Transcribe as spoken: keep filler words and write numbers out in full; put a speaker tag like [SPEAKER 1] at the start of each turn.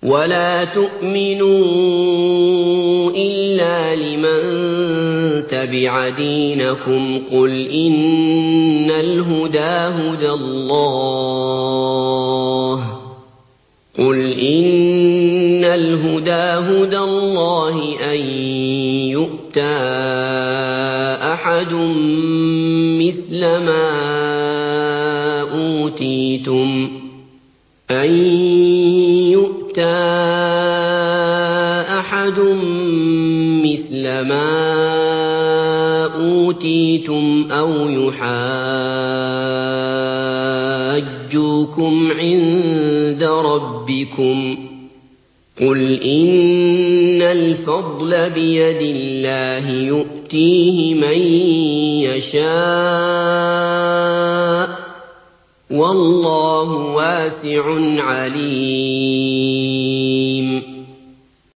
[SPEAKER 1] ولا تؤمنوا إلا لمن تبع دينكم قل إن الهدى هدى الله قل إن الهدى هدى الله أن يؤتى أحد مثل ما أوتيتم أن يؤتى أحد مثل ما أوتيتم أو يحاجوكم عند ربكم قل إن الفضل بيد الله يؤتيه من يشاء والله واسع عليم